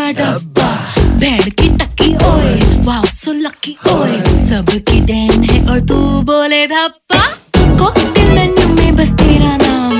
डब्बा, भेड़ की टक्की ओए, वाओ सो लकी ओए, सबकी डैन है और तू बोले धप्पा। कॉकटेल मेन्यू में बस तेरा नाम